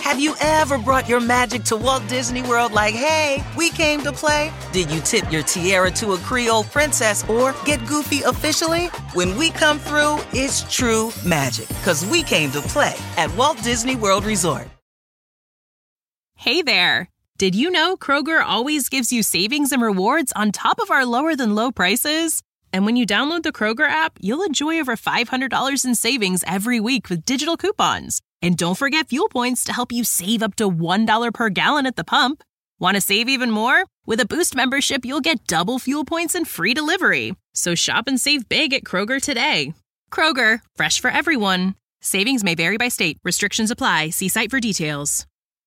Have you ever brought your magic to Walt Disney World like, hey, we came to play? Did you tip your tiara to a Creole princess or get goofy officially? When we come through, it's true magic, because we came to play at Walt Disney World Resort. Hey there. Did you know Kroger always gives you savings and rewards on top of our lower than low prices? And when you download the Kroger app, you'll enjoy over $500 in savings every week with digital coupons. And don't forget fuel points to help you save up to $1 per gallon at the pump. Want to save even more? With a Boost membership, you'll get double fuel points and free delivery. So shop and save big at Kroger today. Kroger, fresh for everyone. Savings may vary by state. Restrictions apply. See site for details.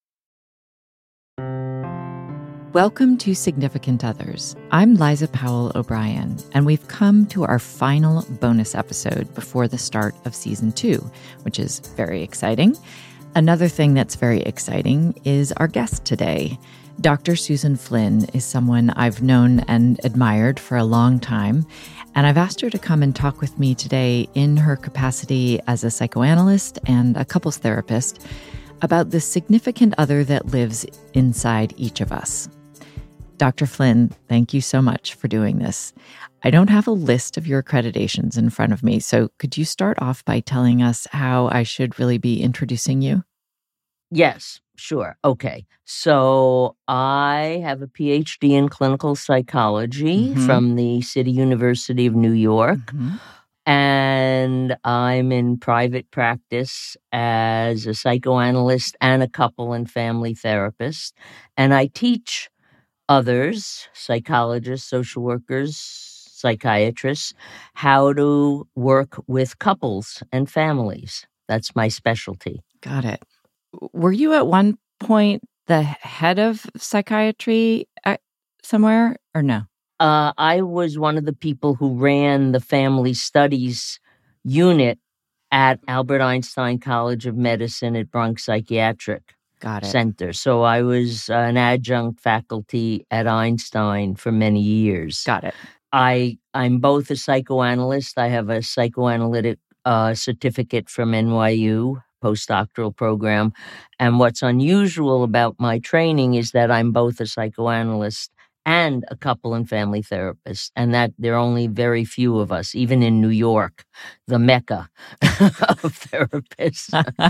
Welcome to Significant Others. I'm Liza Powell O'Brien, and we've come to our final bonus episode before the start of Season 2, which is very exciting. Another thing that's very exciting is our guest today. Dr. Susan Flynn is someone I've known and admired for a long time, and I've asked her to come and talk with me today in her capacity as a psychoanalyst and a couples therapist about the significant other that lives inside each of us. Dr. Flynn, thank you so much for doing this. I don't have a list of your accreditations in front of me, so could you start off by telling us how I should really be introducing you? Yes, sure. Okay. So I have a PhD in clinical psychology from the City University of New York. And I'm in private practice as a psychoanalyst and a couple and family therapist. And I teach others, psychologists, social workers, psychiatrists, how to work with couples and families. That's my specialty. Got it. Were you at one point the head of psychiatry somewhere or no? I was one of the people who ran the family studies unit at Albert Einstein College of Medicine at Bronx Psychiatric Center. So I was an adjunct faculty at Einstein for many years. Got it. I'm both a psychoanalyst. I have a psychoanalytic certificate from NYU, postdoctoral program. And what's unusual about my training is that I'm both a psychoanalyst and a couple and family therapist, and that there are only very few of us, even in New York, the mecca of therapists.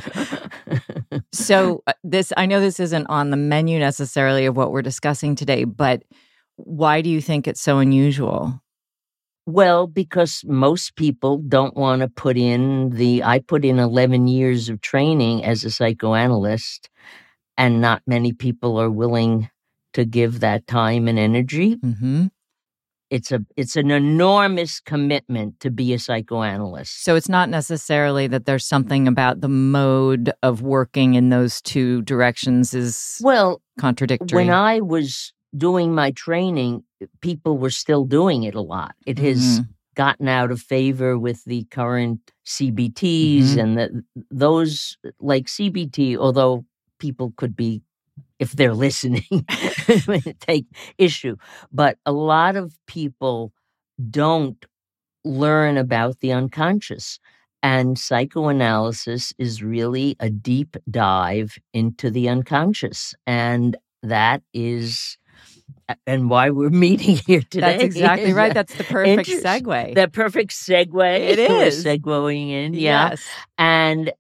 So I know this isn't on the menu necessarily of what we're discussing today, but why do you think it's so unusual? Well, because most people don't want to put in I put in 11 years of training as a psychoanalyst, and not many people are willing to give that time and energy. It's an enormous commitment to be a psychoanalyst. So it's not necessarily that there's something about the mode of working in those two directions is contradictory. When I was doing my training, people were still doing it a lot. It has gotten out of favor with the current CBTs and those, like CBT, although people could be, if they're listening, take issue. But a lot of people don't learn about the unconscious. And psychoanalysis is really a deep dive into the unconscious. And that is, and why we're meeting here today. That's exactly right. That's the perfect segue. The perfect segue. It is. We're segueing in, yeah. Yes. And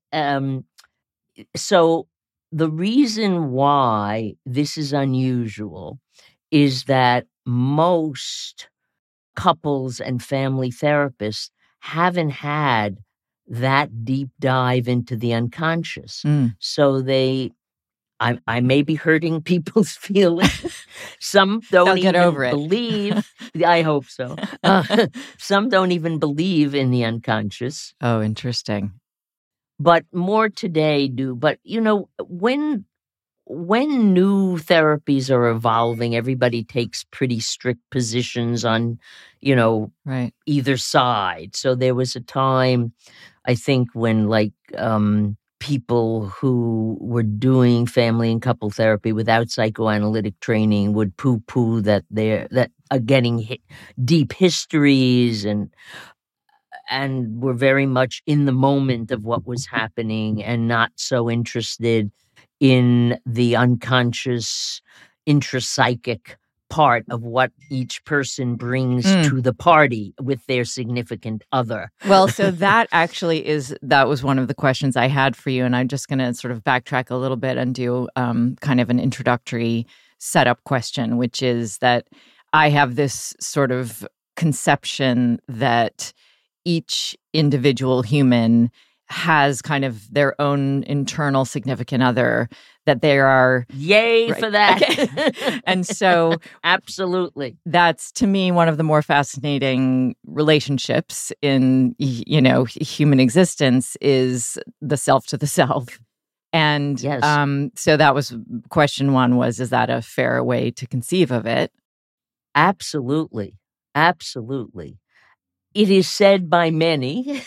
so the reason why this is unusual is that most couples and family therapists haven't had that deep dive into the unconscious. So I may be hurting people's feelings. Some don't get even over it. believe. I hope so. Some don't even believe in the unconscious. Oh, interesting. But more today do. But, when new therapies are evolving, everybody takes pretty strict positions on, right, either side. So there was a time, I think, when people who were doing family and couple therapy without psychoanalytic training would poo-poo that are getting deep histories and were very much in the moment of what was happening and not so interested in the unconscious intrapsychic part of what each person brings to the party with their significant other. Well, so that was one of the questions I had for you. And I'm just going to sort of backtrack a little bit and do kind of an introductory setup question, which is that I have this sort of conception that each individual human has kind of their own internal significant other, that there are... Yay right, for that. Okay. And so... Absolutely. That's, to me, one of the more fascinating relationships in, human existence is the self to the self. And yes. So that was question one was, is that a fair way to conceive of it? Absolutely. Absolutely. It is said by many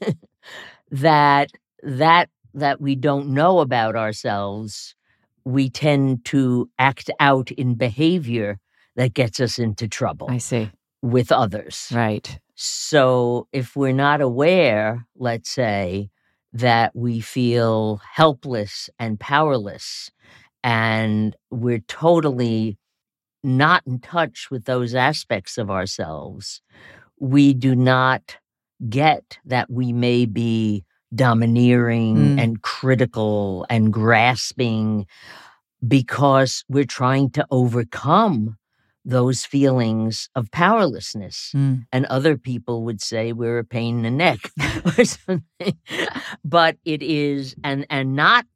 that we don't know about ourselves, we tend to act out in behavior that gets us into trouble. I see. With others. Right. So if we're not aware, let's say, that we feel helpless and powerless, and we're totally not in touch with those aspects of ourselves, we do not get that we may be domineering and critical and grasping because we're trying to overcome those feelings of powerlessness. And other people would say we're a pain in the neck or something. But it is, and not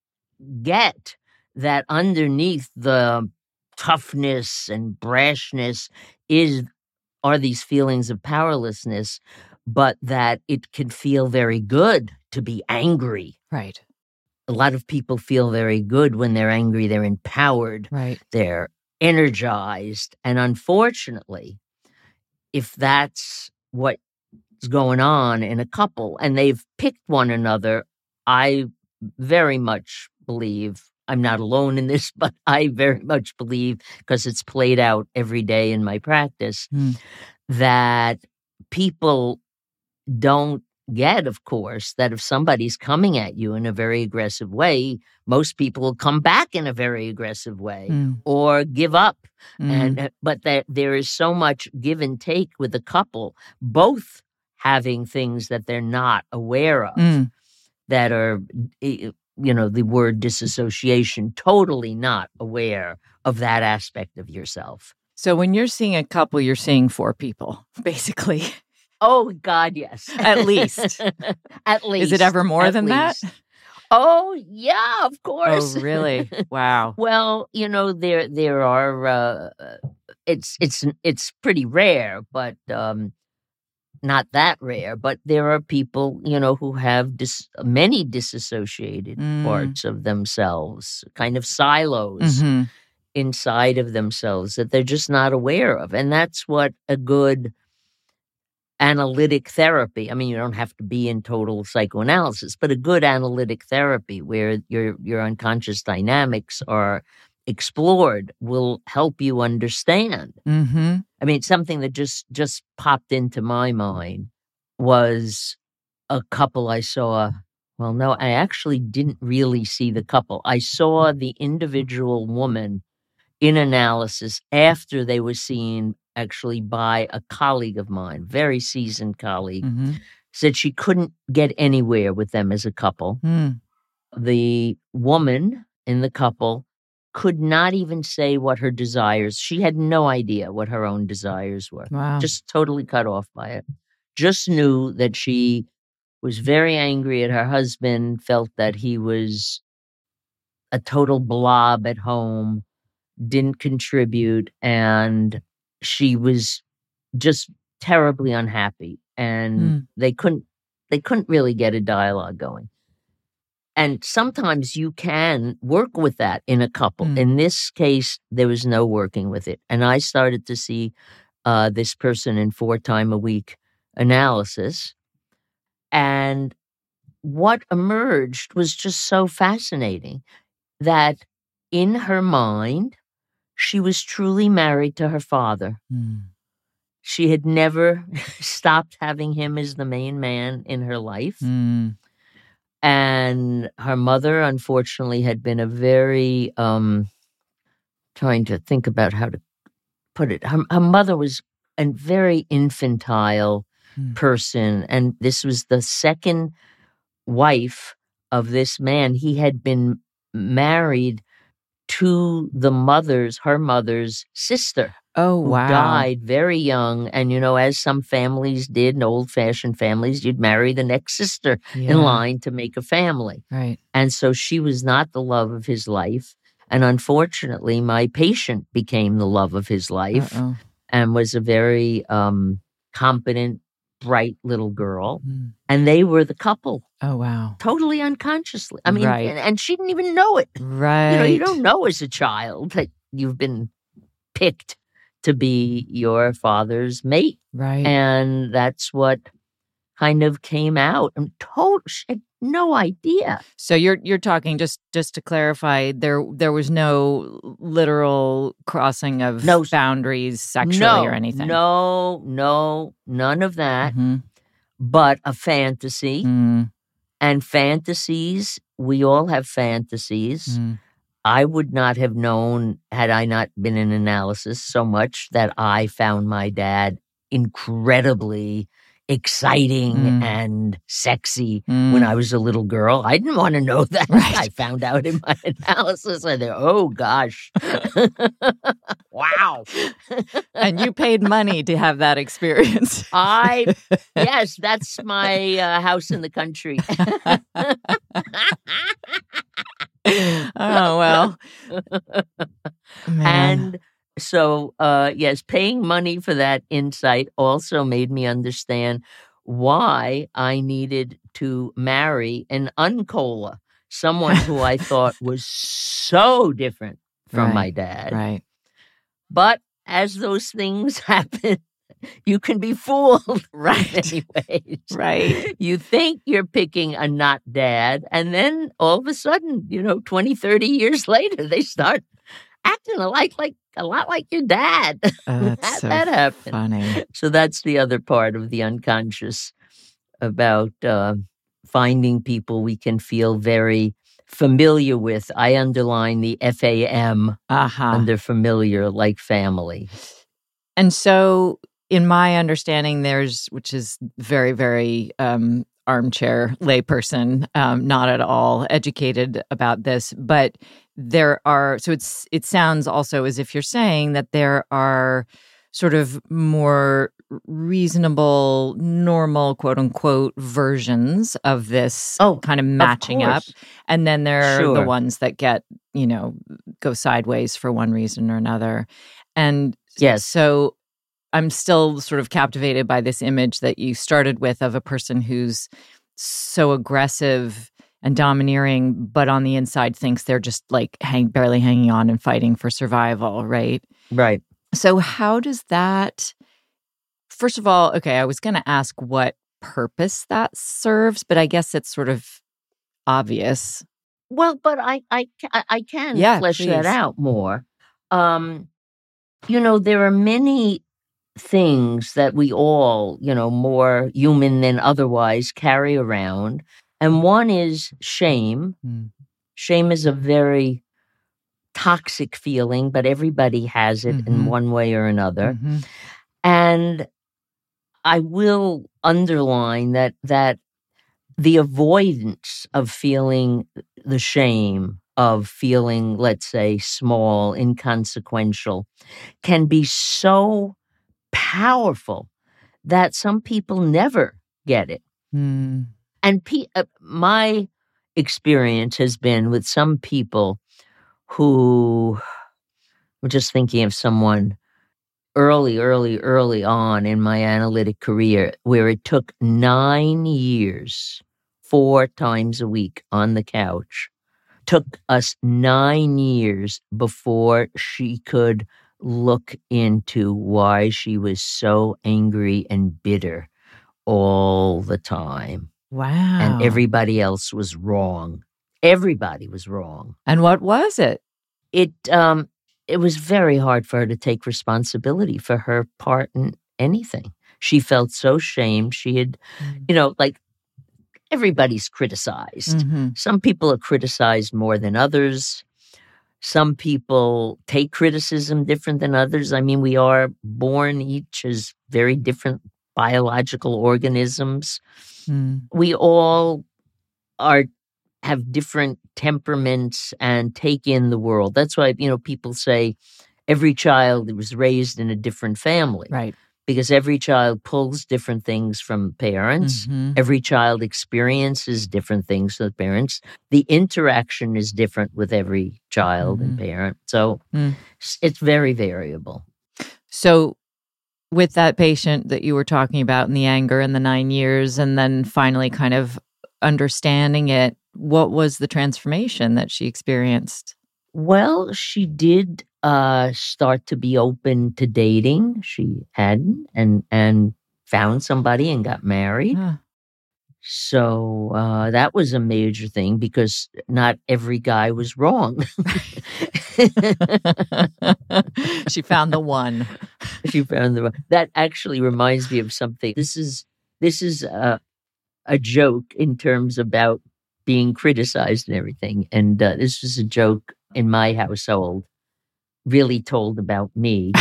get that underneath the toughness and brashness are these feelings of powerlessness, but that it can feel very good to be angry. Right. A lot of people feel very good when they're angry. They're empowered. Right. They're energized. And unfortunately, if that's what's going on in a couple and they've picked one another, I very much believe, I'm not alone in this, but I very much believe, because it's played out every day in my practice, that people don't get, of course, that if somebody's coming at you in a very aggressive way, most people will come back in a very aggressive way or give up. But there is so much give and take with a couple, both having things that they're not aware of, that are, the word disassociation, totally not aware of that aspect of yourself. So when you're seeing a couple, you're seeing 4 people, basically. Oh, God, yes. At least. At least. Is it ever more than that? Oh, yeah, of course. Oh, really? Wow. Well, there are, it's pretty rare, but not that rare. But there are people, who have many disassociated parts of themselves, kind of silos inside of themselves that they're just not aware of. And that's what a good analytic therapy. I mean, you don't have to be in total psychoanalysis, but a good analytic therapy where your unconscious dynamics are explored will help you understand. I mean, something that just popped into my mind was a couple I saw. Well, no, I actually didn't really see the couple. I saw the individual woman in analysis after they were seen actually by a colleague of mine, very seasoned colleague, said she couldn't get anywhere with them as a couple. The woman in the couple could not even say what her desires. She had no idea what her own desires were. Wow. Just totally cut off by it. Just knew that she was very angry at her husband, felt that he was a total blob at home, didn't contribute, and she was just terribly unhappy, and they couldn't really get a dialogue going. And sometimes you can work with that in a couple. In this case, there was no working with it. And I started to see this person in 4 times a week analysis. And what emerged was just so fascinating that in her mind, she was truly married to her father. She had never stopped having him as the main man in her life. And her mother, unfortunately, had been a very, trying to think about how to put it. Her mother was a very infantile person. And this was the second wife of this man. He had been married to her mother's sister. Oh, wow. Who died very young. And, as some families did, in old-fashioned families, you'd marry the next sister in line to make a family. Right. And so she was not the love of his life. And unfortunately, my patient became the love of his life and was a very competent, bright little girl. And they were the couple. Oh, wow. Totally unconsciously. I mean, and she didn't even know it. Right. You don't know as a child that you've been picked to be your father's mate. Right. And that's what kind of came out. She had no idea. So you're talking, just to clarify, there was no literal crossing of boundaries sexually or anything. No, none of that. But a fantasy. And fantasies, we all have fantasies. I would not have known, had I not been in analysis, so much that I found my dad incredibly exciting and sexy when I was a little girl. I didn't want to know that. Right. I found out in my analysis. I thought, oh, gosh. Wow. And you paid money to have that experience. Yes, that's my house in the country. Oh, well. Man. And so, yes, paying money for that insight also made me understand why I needed to marry an uncola, someone who I thought was so different from my dad. Right. But as those things happen, you can be fooled. Right. Anyways. Right. You think you're picking a not dad, and then all of a sudden, 20, 30 years later, they start acting a lot like your dad. That's so that happened. Funny. So that's the other part of the unconscious about finding people we can feel very familiar with. I underline the FAM under familiar, like family. And so, in my understanding, which is very, very armchair layperson, not at all educated about this, but there are, so it sounds also as if you're saying that there are sort of more reasonable, normal, quote unquote, versions of this kind of matching up. And then there are the ones that get, go sideways for one reason or another. And so I'm still sort of captivated by this image that you started with of a person who's so aggressive and domineering, but on the inside thinks they're just like barely hanging on and fighting for survival, right? Right. So how does that, first of all, okay, I was going to ask what purpose that serves, but I guess it's sort of obvious. Well, but I can flesh that out more. There are many things that we all, more human than otherwise, carry around. And one is shame. Shame is a very toxic feeling, but everybody has it in one way or another. And I will underline that the avoidance of feeling the shame of feeling, let's say, small, inconsequential, can be so powerful that some people never get it. And my experience has been with some people who, I'm just thinking of someone early on in my analytic career, where it took 9 years, 4 times a week on the couch, took us 9 years before she could look into why she was so angry and bitter all the time. Wow. And everybody else was wrong. Everybody was wrong. And what was it? It was very hard for her to take responsibility for her part in anything. She felt so shamed. She had, everybody's criticized. Some people are criticized more than others. Some people take criticism different than others. I mean, we are born each as very different biological organisms. We all have different temperaments and take in the world. That's why, people say every child was raised in a different family. Right. Because every child pulls different things from parents. Every child experiences different things with parents. The interaction is different with every child and parent. So it's very variable. So with that patient that you were talking about and the anger and the 9 years and then finally kind of understanding it, what was the transformation that she experienced? Well, she did start to be open to dating. She hadn't, and found somebody and got married. So that was a major thing because not every guy was wrong. She found the one. She found the one. That actually reminds me of something. This is a joke in terms about being criticized and everything. And this was a joke in my household, really told about me.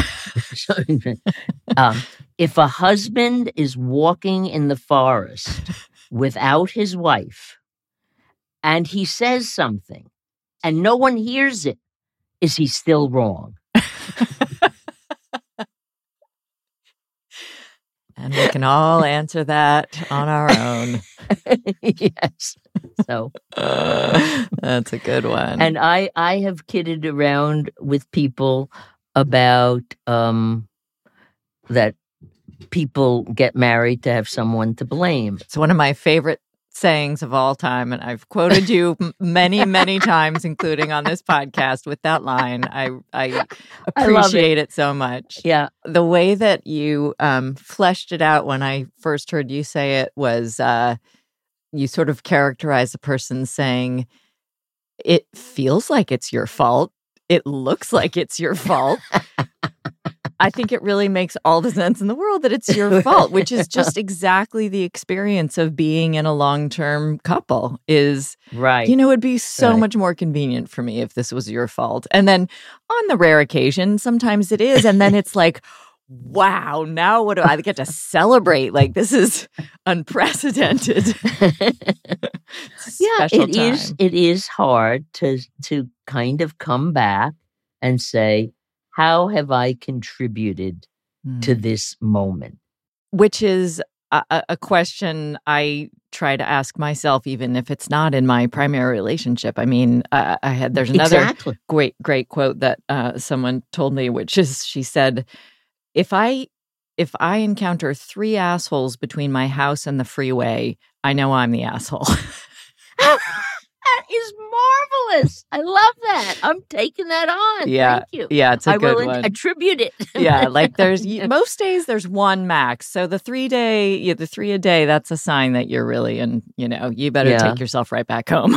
If a husband is walking in the forest without his wife and he says something and no one hears it, is he still wrong? And we can all answer that on our own. Yes. So that's a good one. And I have kidded around with people about that people get married to have someone to blame. It's one of my favorite sayings of all time, and I've quoted you many, many times, including on this podcast with that line. I appreciate it so much. Yeah. The way that you fleshed it out when I first heard you say it was you sort of characterized the person saying, it feels like it's your fault. It looks like it's your fault. I think it really makes all the sense in the world that it's your fault, which is just exactly the experience of being in a long-term couple is, right. It'd be so much more convenient for me if this was your fault. And then on the rare occasion, sometimes it is. And then it's like, wow, now what do I get to celebrate? Like, this is unprecedented. Yeah, it is hard to kind of come back and say, how have I contributed to this moment? Which is a question I try to ask myself, even if it's not in my primary relationship. I mean, there's another great quote that someone told me, which is, she said, if I encounter 3 assholes between my house and the freeway, I know I'm the asshole. That is marvelous. I love that. I'm taking that on. Yeah. Thank you. Yeah, it's a good one. I will attribute it. Yeah, like there's most days there's one max. So the 3 a day, that's a sign that you're really in, you better take yourself right back home.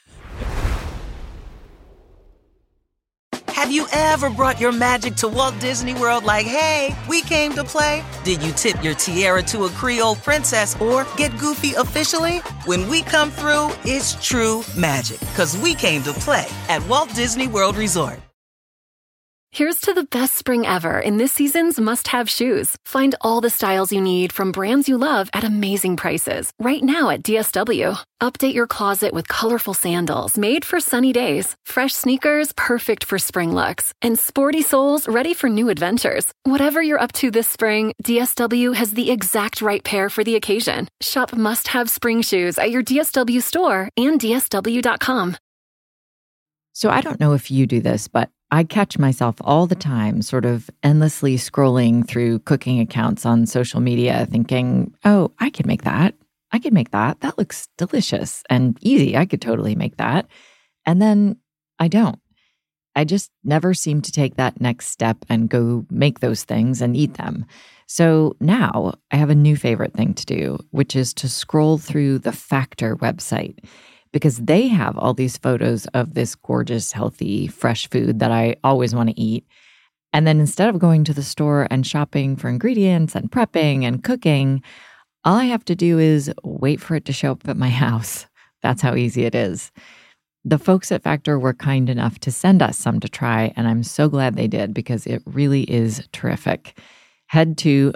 Have you ever brought your magic to Walt Disney World like, hey, we came to play? Did you tip your tiara to a Creole princess or get goofy officially? When we come through, it's true magic, because we came to play at Walt Disney World Resort. Here's to the best spring ever in this season's must-have shoes. Find all the styles you need from brands you love at amazing prices right now at DSW. Update your closet with colorful sandals made for sunny days, fresh sneakers perfect for spring looks, and sporty soles ready for new adventures. Whatever you're up to this spring, DSW has the exact right pair for the occasion. Shop must-have spring shoes at your DSW store and DSW.com. So I don't know if you do this, but I catch myself all the time sort of endlessly scrolling through cooking accounts on social media thinking, oh, I could make that. I could make that. That looks delicious and easy. I could totally make that. And then I don't. I just never seem to take that next step and go make those things and eat them. So now I have a new favorite thing to do, which is to scroll through the Factor website, because they have all these photos of this gorgeous, healthy, fresh food that I always want to eat. And then instead of going to the store and shopping for ingredients and prepping and cooking, All I have to do is wait for it to show up at my house. That's how easy it is. The folks at Factor were kind enough to send us some to try, and I'm so glad they did because it really is terrific. Head to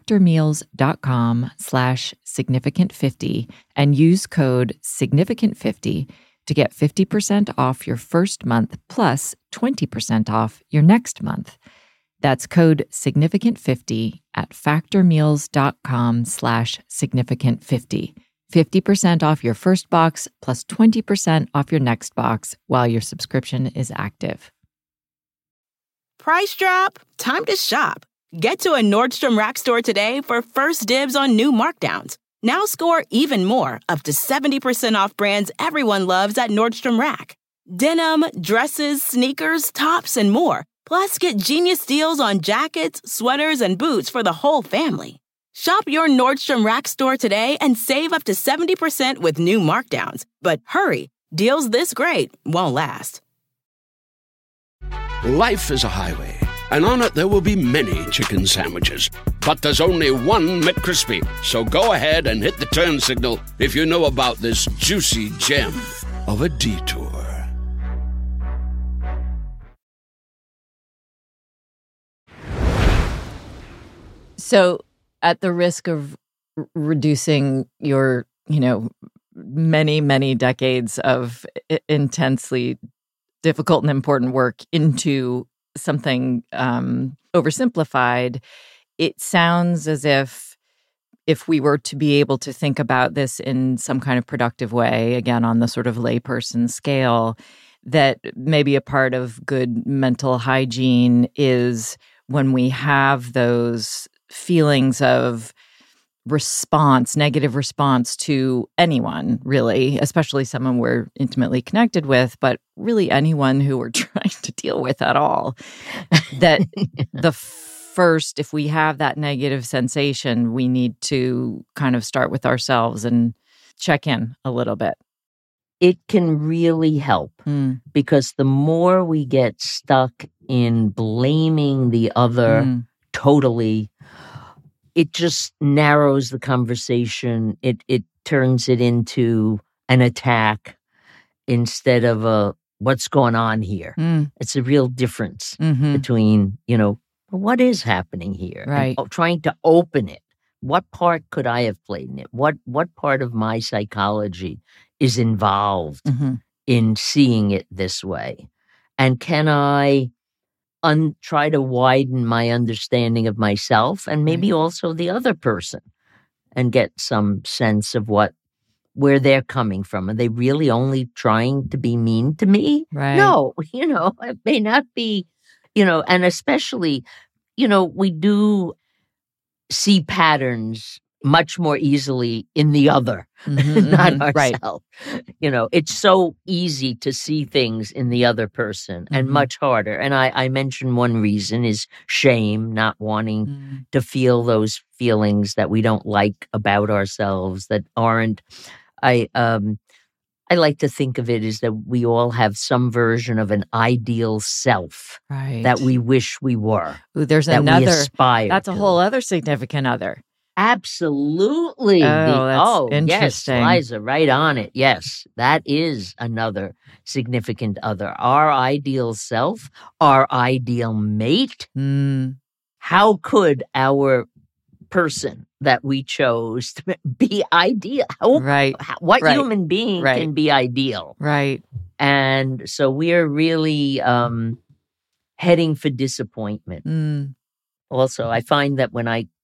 factormeals.com/significant50 and use code significant50 to get 50% off your first month plus 20% off your next month. That's code significant50 at factormeals.com/significant50. 50% off your first box plus 20% off your next box while your subscription is active. Price drop? Time to shop. Get to a Nordstrom Rack store today for first dibs on new markdowns. Now score even more, up to 70% off brands everyone loves at Nordstrom Rack. Denim, dresses, sneakers, tops, and more. Plus, get genius deals on jackets, sweaters, and boots for the whole family. Shop your Nordstrom Rack store today and save up to 70% with new markdowns. But hurry, deals this great won't last. Life is a highway, and on it there will be many chicken sandwiches. But there's only one McCrispy. So go ahead and hit the turn signal if you know about this juicy gem of a detour. So, at the risk of reducing your, many, many decades of intensely difficult and important work into something oversimplified, it sounds as if we were to be able to think about this in some kind of productive way, again, on the sort of layperson scale, that maybe a part of good mental hygiene is when we have those feelings of negative response to anyone, really, especially someone we're intimately connected with, but really anyone who we're trying to deal with at all, that if we have that negative sensation, we need to kind of start with ourselves and check in a little bit. It can really help because the more we get stuck in blaming the other totally, it just narrows the conversation. It turns it into an attack instead of a what's going on here. It's a real difference between, what is happening here? Right. And trying to open it. What part could I have played in it? What part of my psychology is involved in seeing it this way? And can I try to widen my understanding of myself and maybe also the other person and get some sense of where they're coming from? Are they really only trying to be mean to me? Right. No, it may not be, and especially, we do see patterns much more easily in the other, not ourselves. Right. It's so easy to see things in the other person and much harder. And I mentioned one reason is shame, not wanting to feel those feelings that we don't like about ourselves that aren't. I like to think of it as that we all have some version of an ideal self that we wish we were. Ooh, there's that another. We aspire that's a to. whole other significant other. Absolutely. That's interesting. Yes, Liza, right on it. Yes, that is another significant other. Our ideal self, our ideal mate. How could our person that we chose to be ideal? What human being can be ideal? Right. And so we're really heading for disappointment. Also, I find that when I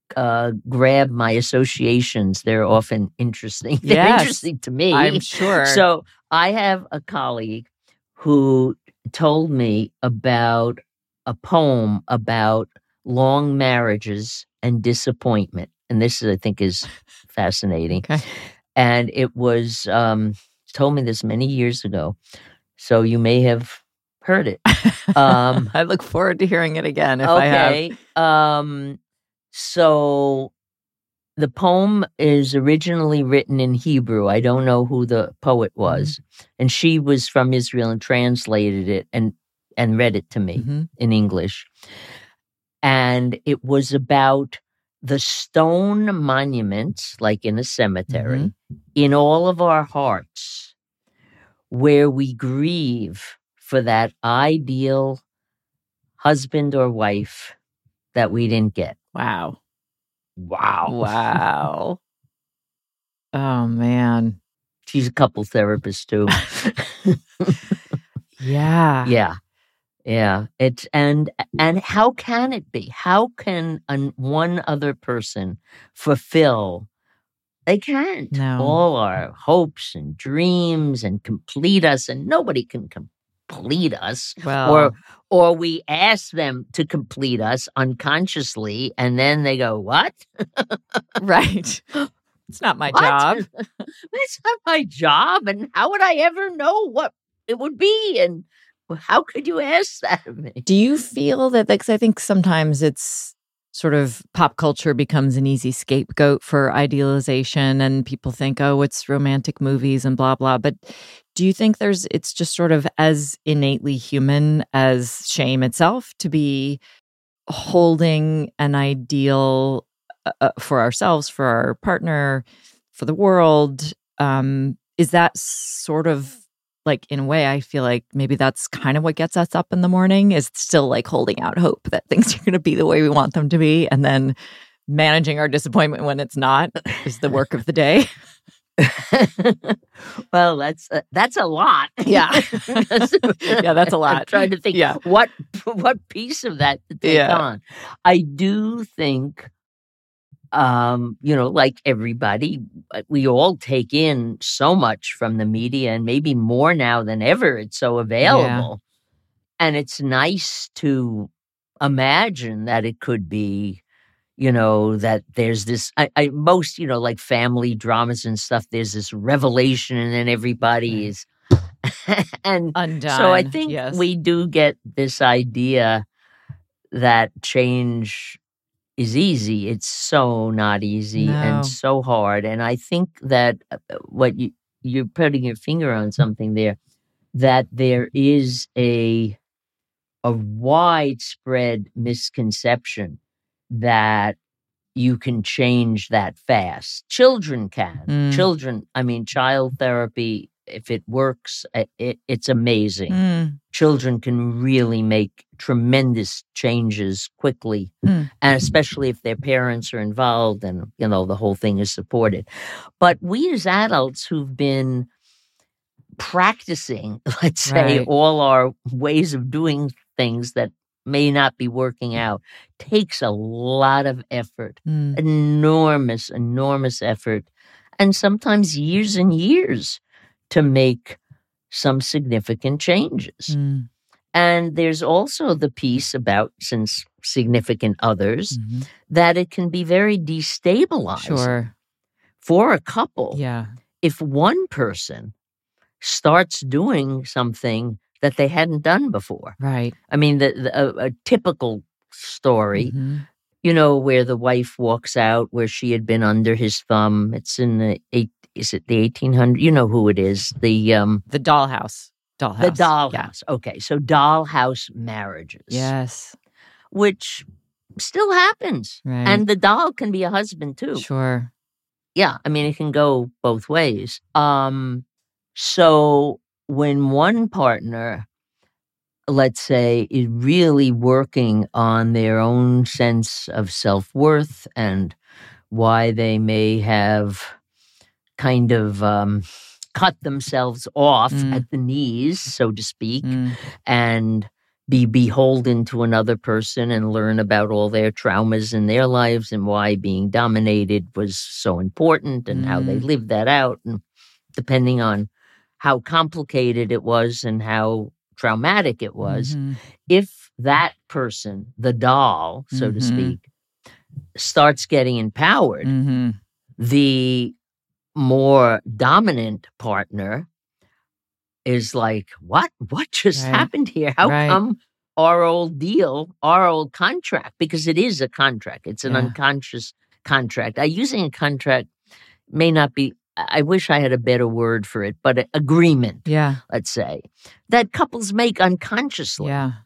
grab my associations, they're often interesting. They're interesting to me. I'm sure. So I have a colleague who told me about a poem about long marriages and disappointment. And this, I think, is fascinating. Okay. And it was, told me this many years ago. So you may have heard it. I look forward to hearing it again if I have. So the poem is originally written in Hebrew. I don't know who the poet was. And she was from Israel and translated it and read it to me in English. And it was about the stone monuments, like in a cemetery, in all of our hearts, where we grieve for that ideal husband or wife that we didn't get. Wow. Wow. Wow. Oh, man. She's a couple therapist too. Yeah. Yeah. Yeah. It's and how can it be? How can one other person fulfill? They can't. No. All our hopes and dreams and complete us, and nobody can complete us. Well, or we ask them to complete us unconsciously, and then they go, "What?" right. It's not my What? job. That's not my job. And how would I ever know what it would be? And how could you ask that of me? Do you feel that, because I think sometimes it's sort of pop culture becomes an easy scapegoat for idealization, and people think, oh, it's romantic movies and blah, blah. But do you think it's just sort of as innately human as shame itself to be holding an ideal for ourselves, for our partner, for the world? Is that sort of like, in a way, I feel like maybe that's kind of what gets us up in the morning, is still like holding out hope that things are going to be the way we want them to be, and then managing our disappointment when it's not is the work of the day. Well, that's a lot. Yeah. Yeah, that's a lot. I'm trying to think what piece of that to take on. I do think, like everybody, we all take in so much from the media, and maybe more now than ever. It's so available. Yeah. And it's nice to imagine that it could be, that there's this, most, like family dramas and stuff, there's this revelation and then everybody is and undone. So I think we do get this idea that change is easy. It's so not easy and so hard. And I think that what you're putting your finger on something there, that there is a widespread misconception that you can change that fast. Children can. Child therapy, if it works, it's amazing. Children can really make tremendous changes quickly, and especially if their parents are involved and, the whole thing is supported. But we as adults who've been practicing, let's say, all our ways of doing things that may not be working out, takes a lot of effort, enormous effort, and sometimes years and years to make some significant changes. And there's also the piece about, since significant others, that it can be very destabilizing for a couple. Yeah. If one person starts doing something that they hadn't done before. Right. I mean, a typical story, where the wife walks out where she had been under his thumb. It's in the 1800s? You know who it is. The dollhouse. The dollhouse. Yeah. Okay. So dollhouse marriages. Yes. Which still happens. Right. And the doll can be a husband too. Sure. Yeah. I mean, it can go both ways. So when one partner, let's say, is really working on their own sense of self-worth and why they may have kind of cut themselves off at the knees, so to speak, and be beholden to another person and learn about all their traumas in their lives and why being dominated was so important and how they lived that out, and depending on how complicated it was and how traumatic it was, if that person, the doll, so to speak, starts getting empowered, the more dominant partner is like, what just happened here? How come our old deal, our old contract, because it is a contract, it's an unconscious contract. Using a contract may not be, I wish I had a better word for it, but agreement, let's say, that couples make unconsciously. Yeah.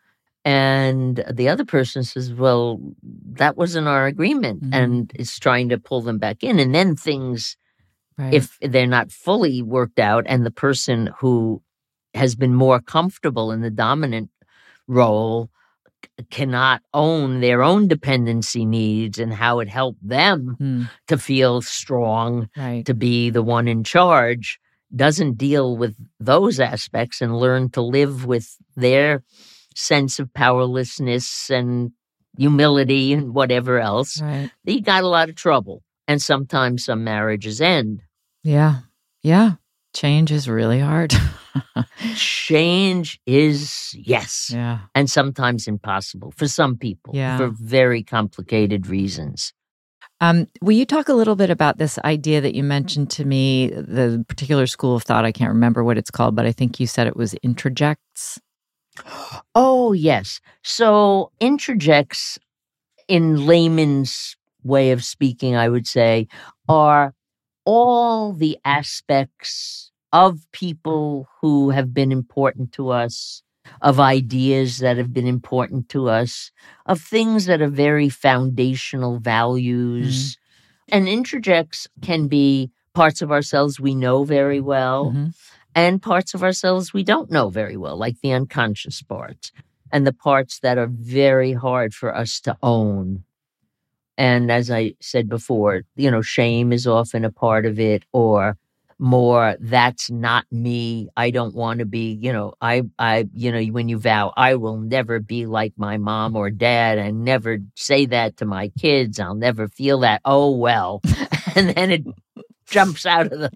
And the other person says, well, that wasn't our agreement, and is trying to pull them back in. And then things, if they're not fully worked out, and the person who has been more comfortable in the dominant role cannot own their own dependency needs and how it helped them to feel strong, to be the one in charge, doesn't deal with those aspects and learn to live with their sense of powerlessness and humility and whatever else, you got a lot of trouble. And sometimes some marriages end. Yeah. Change is really hard. Change is, yes. Yeah. And sometimes impossible for some people for very complicated reasons. Will you talk a little bit about this idea that you mentioned to me, the particular school of thought? I can't remember what it's called, but I think you said it was introjects. Oh, yes. So introjects, in layman's way of speaking, I would say, are all the aspects of people who have been important to us, of ideas that have been important to us, of things that are very foundational values. And introjects can be parts of ourselves we know very well, and parts of ourselves we don't know very well, like the unconscious parts, and the parts that are very hard for us to own. And as I said before, shame is often a part of it, or more, that's not me. I don't want to be, when you vow, I will never be like my mom or dad. I never say that to my kids. I'll never feel that. Oh, well. And then it jumps out of the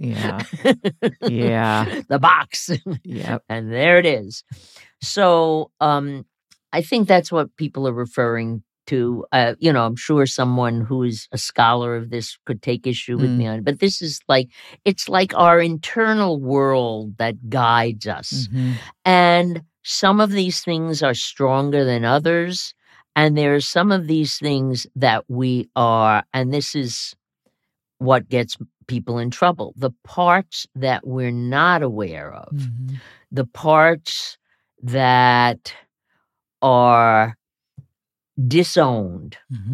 the box. And there it is. So I think that's what people are referring to. I'm sure someone who is a scholar of this could take issue with me on it. But this is it's like our internal world that guides us. And some of these things are stronger than others. And there are some of these things that we are, and this is what gets people in trouble. The parts that we're not aware of, the parts that are disowned.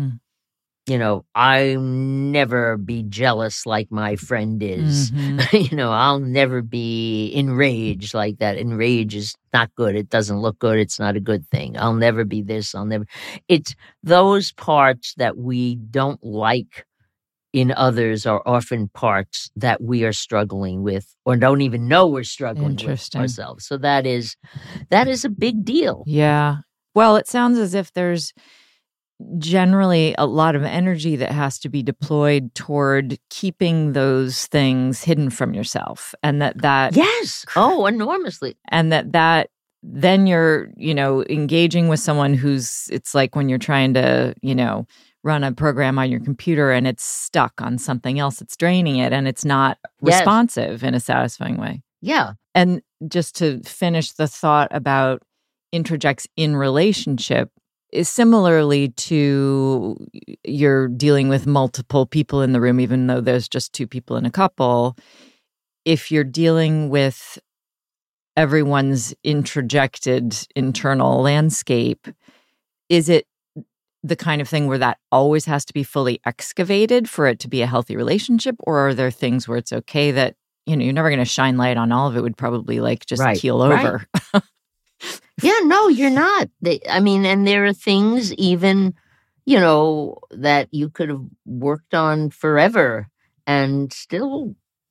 I'll never be jealous like my friend is. I'll never be enraged like that. Enraged is not good. It doesn't look good. It's not a good thing. I'll never be this. It's those parts that we don't like in others are often parts that we are struggling with or don't even know we're struggling with ourselves. So that is a big deal. Yeah. Well, it sounds as if there's generally a lot of energy that has to be deployed toward keeping those things hidden from yourself. And that yes. Oh, enormously. And that then you're, engaging with someone it's like when you're trying to, run a program on your computer and it's stuck on something else, it's draining it and it's not responsive in a satisfying way. Yeah. And just to finish the thought about introjects in relationship is similarly to you're dealing with multiple people in the room, even though there's just two people in a couple. If you're dealing with everyone's introjected internal landscape, is it the kind of thing where that always has to be fully excavated for it to be a healthy relationship? Or are there things where it's okay that, you're never going to shine light on all of it, would probably just keel over? Right. Yeah, no, you're not. And there are things even, that you could have worked on forever and still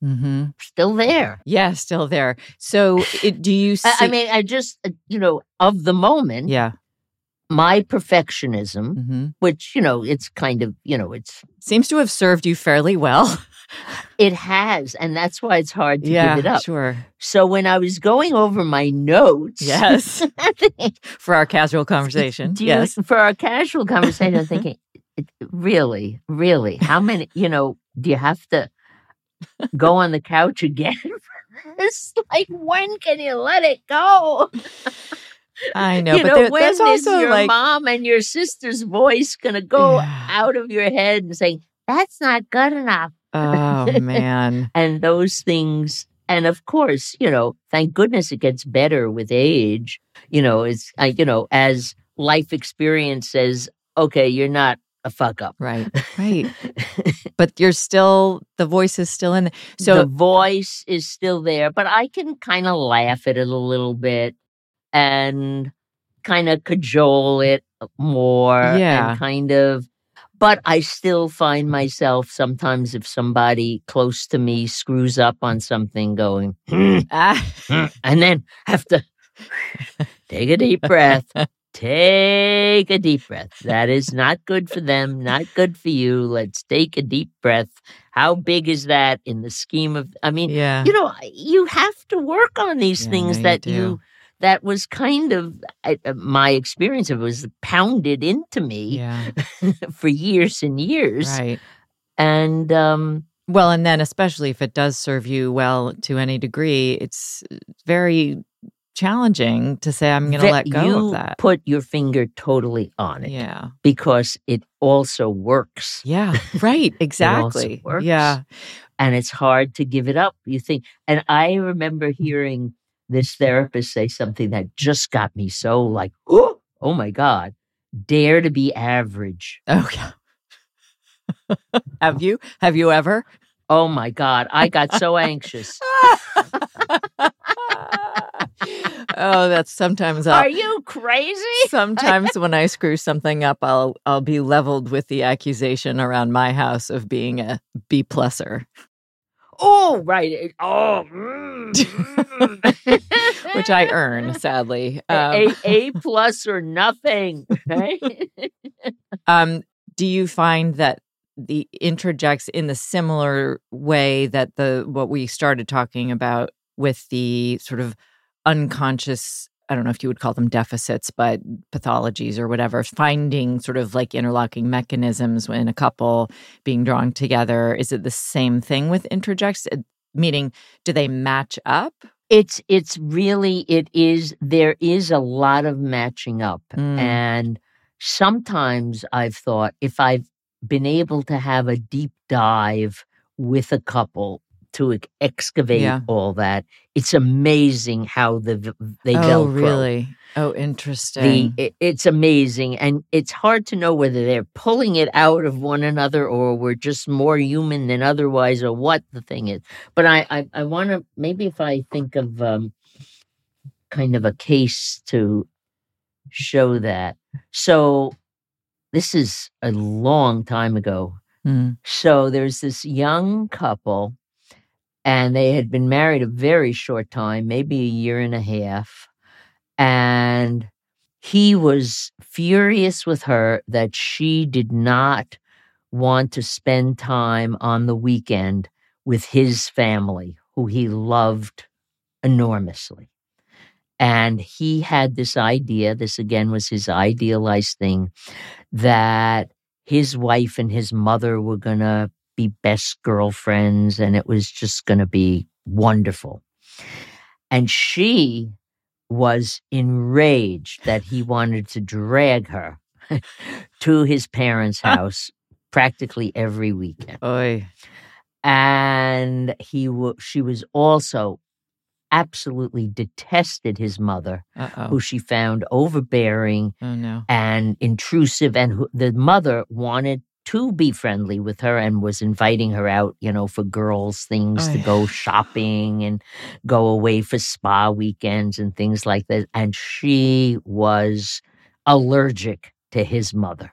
there. Yeah, still there. So do you see... I just, of the moment... Yeah. My perfectionism, which, it's kind of, it's... Seems to have served you fairly well. It has, and that's why it's hard to give it up. Sure. So when I was going over my notes... Yes. For our casual conversation. For our casual conversation, I'm thinking, really, how many, do you have to go on the couch again for this? When can you let it go? I know, but there's also your mom and your sister's voice going to go out of your head and say, that's not good enough. Oh, man. And those things, and of course, thank goodness it gets better with age. As life experience says, okay, you're not a fuck up. Right. But the voice is still in there. So the voice is still there, but I can kind of laugh at it a little bit and kind of cajole it more and but I still find myself sometimes if somebody close to me screws up on something going, and then have to take a deep breath. Take a deep breath. That is not good for them, not good for you. Let's take a deep breath. How big is that in the scheme of, you have to work on these things that was kind of, my experience of it was pounded into me for years and years. Right. And, well, and then especially if it does serve you well to any degree, it's very challenging to say, I'm going to let go of that. You put your finger totally on it. Yeah. Because it also works. Yeah, right. Exactly. It also works. Yeah. And it's hard to give it up, you think. And I remember hearing this therapist say something that just got me so like, oh my God, dare to be average. Oh, yeah. Have you ever? Oh my God, I got so anxious. Oh, that's sometimes. Are you crazy? Sometimes when I screw something up, I'll be leveled with the accusation around my house of being a B+er. Oh, right. Oh, which I earn, sadly. A plus or nothing. Right? Do you find that the introjects in the similar way that what we started talking about with the sort of unconscious, I don't know if you would call them deficits, but pathologies or whatever, finding sort of like interlocking mechanisms in a couple being drawn together. Is it the same thing with introjects? Meaning, do they match up? It is. There is a lot of matching up. And sometimes I've thought if I've been able to have a deep dive with a couple to excavate all that, it's amazing how they Velcro. Oh, really? Oh, interesting. It's amazing. And it's hard to know whether they're pulling it out of one another or we're just more human than otherwise or what the thing is. But I want to, maybe if I think of kind of a case to show that. So this is a long time ago. So there's this young couple, and they had been married a very short time, maybe a year and a half. And he was furious with her that she did not want to spend time on the weekend with his family, who he loved enormously. And he had this idea, this again was his idealized thing, that his wife and his mother were going to be best girlfriends, and it was just going to be wonderful. And she was enraged that he wanted to drag her to his parents' house practically every weekend. Oy. And she was also absolutely detested his mother, who she found overbearing and intrusive. And the mother wanted to be friendly with her and was inviting her out, for girls' things to go shopping and go away for spa weekends and things like that. And she was allergic to his mother.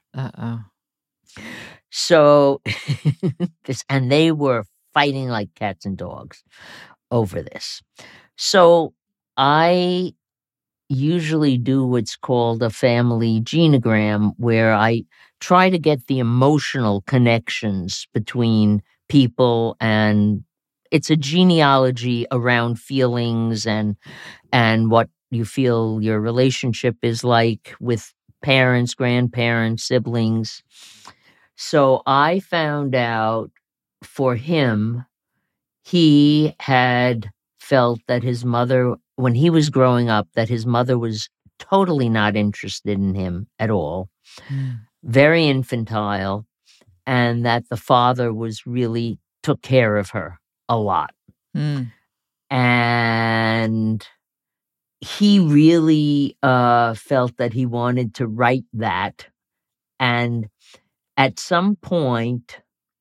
So, and they were fighting like cats and dogs over this. So I usually do what's called a family genogram, where I try to get the emotional connections between people, and it's a genealogy around feelings and what you feel your relationship is like with parents, grandparents, siblings. So I found out for him, he had felt that his mother, when he was growing up, that his mother was totally not interested in him at all, very infantile, and that the father really took care of her a lot. And he really felt that he wanted to write that. And at some point,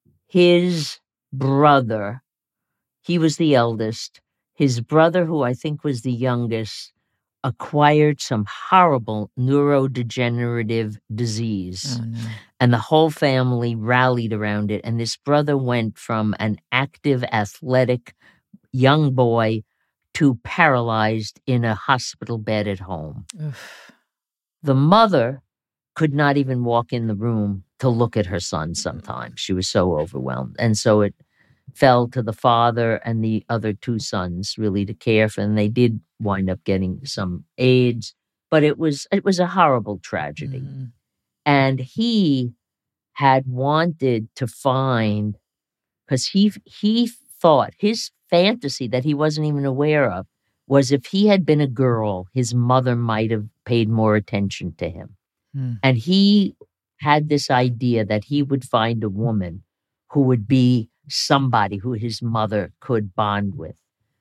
his brother, he was the eldest, his brother, who I think was the youngest, acquired some horrible neurodegenerative disease. Oh, no. And the whole family rallied around it. And this brother went from an active, athletic young boy to paralyzed in a hospital bed at home. Oof. The mother could not even walk in the room to look at her son sometimes. She was so overwhelmed. And so it fell to the father and the other two sons really to care for them. They did wind up getting some aids, but it was a horrible tragedy. Mm-hmm. And he had wanted to find, because he thought his fantasy that he wasn't even aware of was if he had been a girl, his mother might have paid more attention to him. Mm. And he had this idea that he would find a woman who would be somebody who his mother could bond with.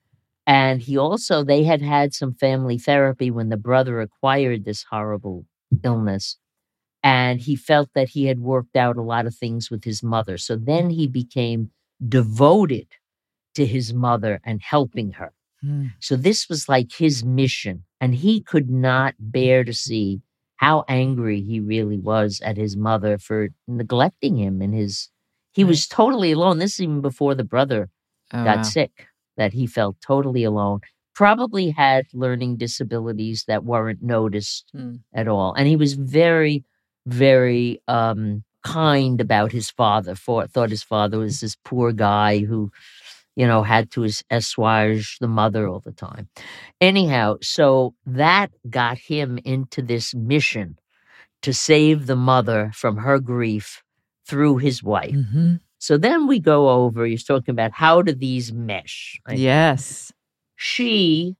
And they had had some family therapy when the brother acquired this horrible illness. And he felt that he had worked out a lot of things with his mother. So then he became devoted to his mother and helping her. Mm. So this was like his mission. And he could not bear to see how angry he really was at his mother for neglecting him. He was totally alone. This is even before the brother got sick, that he felt totally alone. Probably had learning disabilities that weren't noticed at all. And he was very, very kind about his father. Thought his father was this poor guy who, had to assuage the mother all the time. Anyhow, so that got him into this mission to save the mother from her grief through his wife. Mm-hmm. So then we go over, you're talking about how do these mesh? Right? Yes. She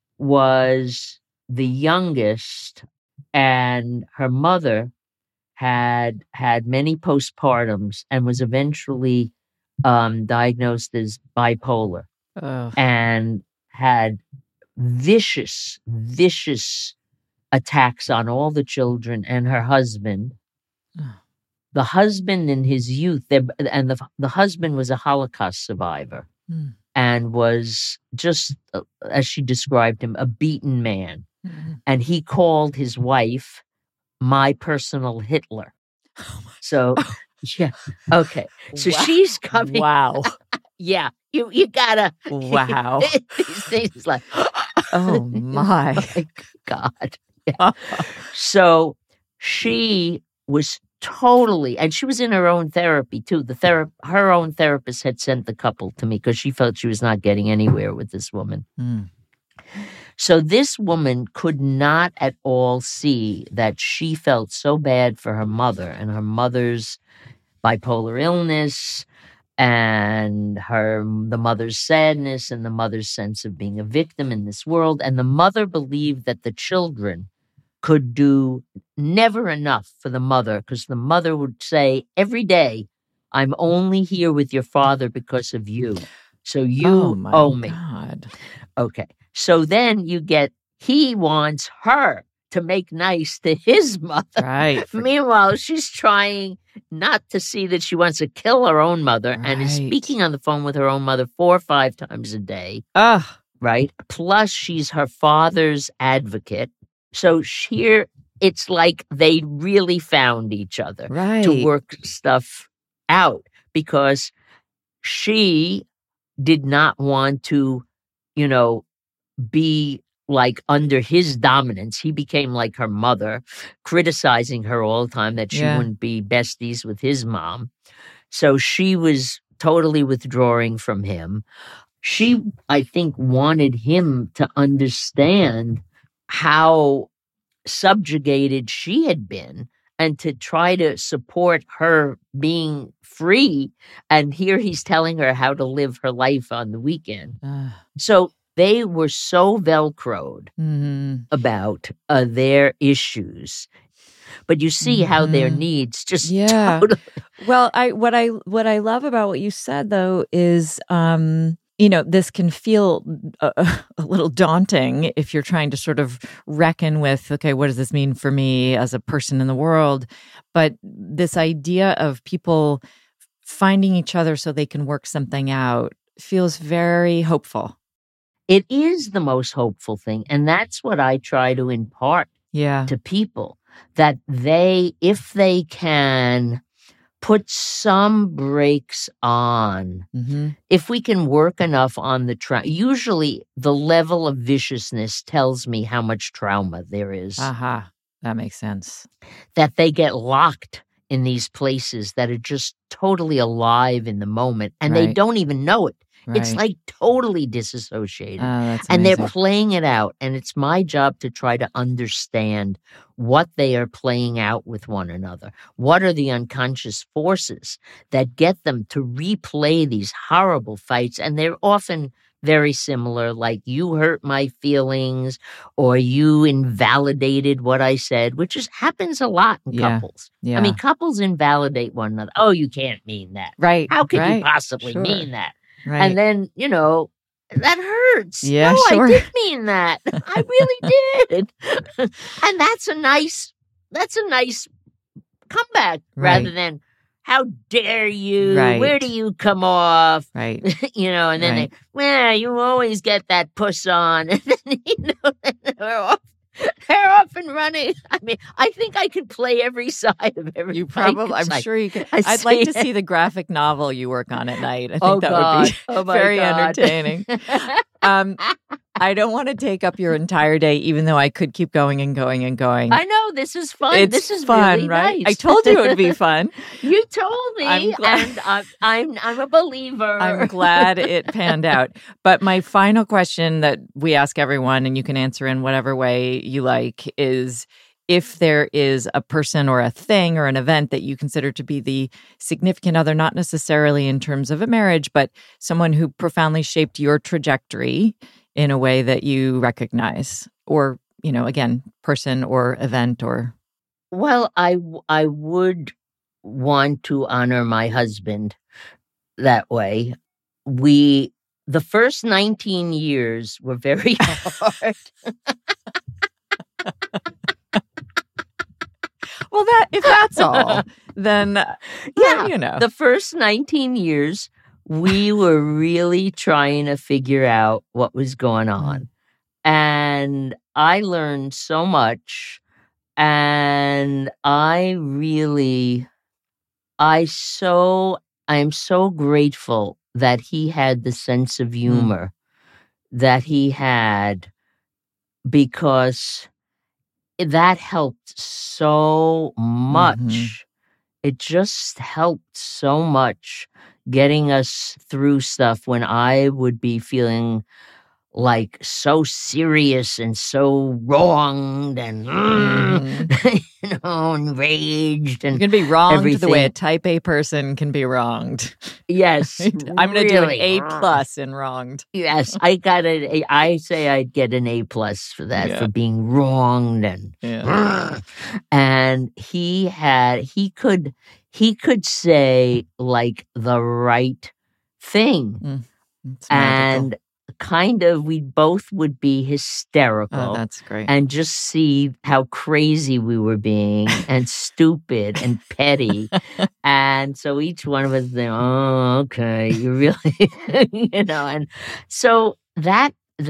was the youngest, and her mother had many postpartums and was eventually diagnosed as bipolar. And had vicious attacks on all the children and her husband. The husband in his youth, the husband was a Holocaust survivor and was just, as she described him, a beaten man. And he called his wife my personal Hitler. So, yeah. Okay. So she's coming. Wow. Yeah. You gotta. Wow. These things like, oh my God. Yeah. So she was totally, and she was in her own therapy too. Her own therapist had sent the couple to me because she felt she was not getting anywhere with this woman. So this woman could not at all see that she felt so bad for her mother and her mother's bipolar illness and the mother's sadness and the mother's sense of being a victim in this world. And the mother believed that the children could do never enough for the mother, because the mother would say every day, I'm only here with your father because of you. So you owe me. God. Okay. So then he wants her to make nice to his mother. Right. Meanwhile, she's trying not to see that she wants to kill her own mother and is speaking on the phone with her own mother 4 or 5 times a day. Right? Plus, she's her father's advocate. So here, it's like they really found each other to work stuff out, because she did not want to, be like under his dominance. He became like her mother, criticizing her all the time that she wouldn't be besties with his mom. So she was totally withdrawing from him. She, I think, wanted him to understand how subjugated she had been and to try to support her being free. And here he's telling her how to live her life on the weekend. So they were so Velcroed about their issues. But you see how their needs just totally... Well, what I love about what you said though is This can feel a little daunting if you're trying to sort of reckon with, okay, what does this mean for me as a person in the world? But this idea of people finding each other so they can work something out feels very hopeful. It is the most hopeful thing. And that's what I try to impart to people, that if they can put some brakes on, if we can work enough on the trauma. Usually the level of viciousness tells me how much trauma there is. That makes sense. That they get locked in these places that are just totally alive in the moment, and they don't even know it. Right. It's like totally disassociated. And they're playing it out. And it's my job to try to understand what they are playing out with one another. What are the unconscious forces that get them to replay these horrible fights? And they're often very similar, like you hurt my feelings or you invalidated what I said, which happens a lot in couples. Yeah. I mean, couples invalidate one another. Oh, you can't mean that. Right. How could you possibly mean that? Right. And then, that hurts. Yeah, no, sure. I did mean that. I really did. And that's a nice comeback rather than, how dare you? Right. Where do you come off? Right. And then you always get that puss on. And then, they're off and running. I mean, I think I could play every side of every. You probably, I'm sure you could. I'd like to see the graphic novel you work on at night. I think that would be very entertaining. I don't want to take up your entire day, even though I could keep going and going and going. I know, this is fun. This is fun, really right? nice. I told you it would be fun. You told me, and I'm a believer. I'm glad it panned out. But my final question that we ask everyone, and you can answer in whatever way you like, is if there is a person or a thing or an event that you consider to be the significant other, not necessarily in terms of a marriage, but someone who profoundly shaped your trajectory in a way that you recognize, or, again, person or event or... Well, I would want to honor my husband that way. The first 19 years were very hard. Well, if that's all, then, the first 19 years, we were really trying to figure out what was going on. And I learned so much. And I am so grateful that he had the sense of humor that he had, because that helped so much. It just helped so much getting us through stuff when I would be feeling like so serious and so wronged and enraged, and you can be wronged everything. The way a type A person can be wronged. Yes, I'm going to do an A+ in wronged. Yes, I say I'd get an A+ for that, for being wronged, and he could say like the right thing, and kind of, we both would be hysterical. Oh, that's great. And just see how crazy we were being and stupid and petty. And so each one of us think, oh, okay, you really, and so that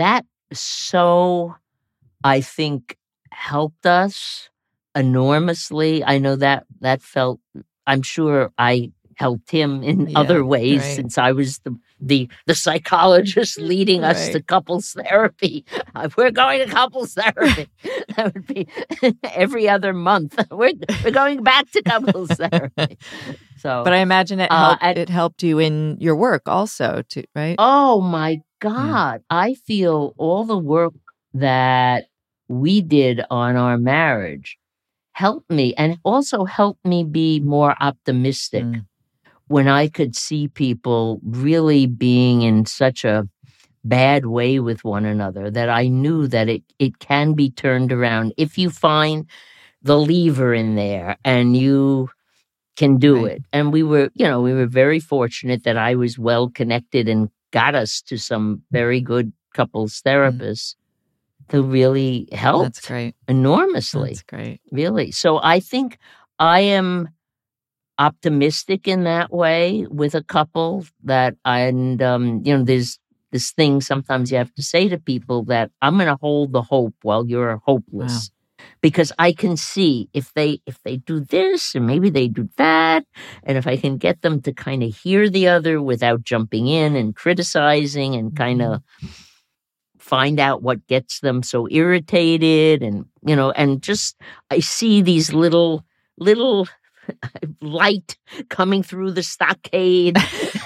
I think helped us enormously. I know that felt, I'm sure I helped him in other ways, since I was the psychologist leading us to couples therapy. We're going to couples therapy. That would be every other month. We're going back to couples therapy. So, but I imagine it helped you in your work also, too, right? Oh my God! I feel all the work that we did on our marriage helped me, and also helped me be more optimistic. When I could see people really being in such a bad way with one another, that I knew that it can be turned around if you find the lever in there and you can do it. And we were very fortunate that I was well connected and got us to some very good couples therapists who really helped. That's great. Enormously. That's great. Really. So I think I am optimistic in that way with a couple there's this thing sometimes you have to say to people that I'm going to hold the hope while you're hopeless. Wow. Because I can see if they do this and maybe they do that, and if I can get them to kind of hear the other without jumping in and criticizing and kind of find out what gets them so irritated, and and just I see these little light coming through the stockade,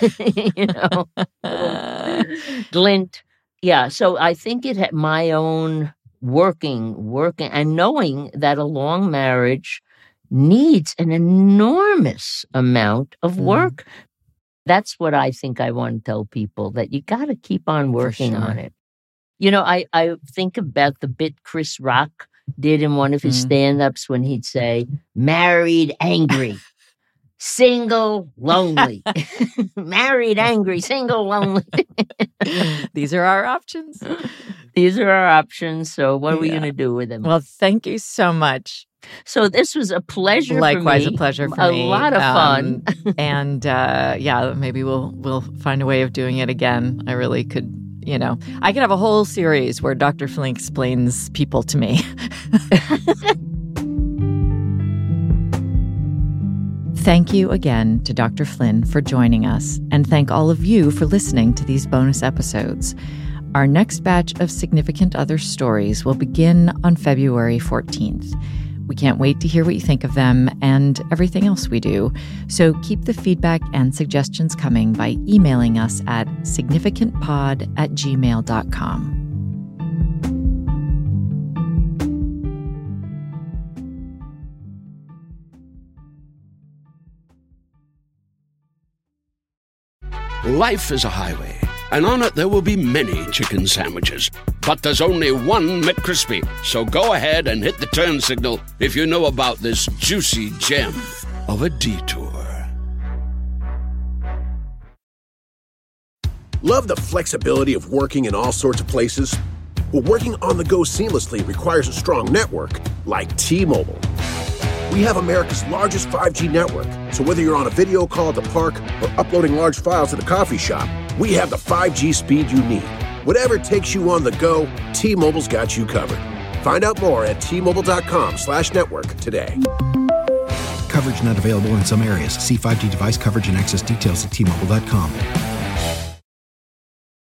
glint. Yeah, so I think it had my own working, and knowing that a long marriage needs an enormous amount of work. That's what I think I want to tell people, that you got to keep on working on it. I think about the bit Chris Rock did in one of his stand-ups when he'd say, married, angry, single, lonely. Married, angry, single, lonely. These are our options. These are our options. So what are we going to do with them? Well, thank you so much. So this was a pleasure Likewise, for me. A pleasure for me. A lot of fun. And maybe we'll find a way of doing it again. I really could. I could have a whole series where Dr. Flynn explains people to me. Thank you again to Dr. Flynn for joining us, and thank all of you for listening to these bonus episodes. Our next batch of Significant Other stories will begin on February 14th. We can't wait to hear what you think of them and everything else we do. So keep the feedback and suggestions coming by emailing us at significantpod@gmail.com. Life is a highway, and on it there will be many chicken sandwiches. But there's only one McCrispy. So go ahead and hit the turn signal if you know about this juicy gem of a detour. Love the flexibility of working in all sorts of places? Well, working on the go seamlessly requires a strong network like T-Mobile. We have America's largest 5G network, so whether you're on a video call at the park or uploading large files at a coffee shop, we have the 5G speed you need. Whatever takes you on the go, T-Mobile's got you covered. Find out more at T-Mobile.com/network today. Coverage not available in some areas. See 5G device coverage and access details at T-Mobile.com.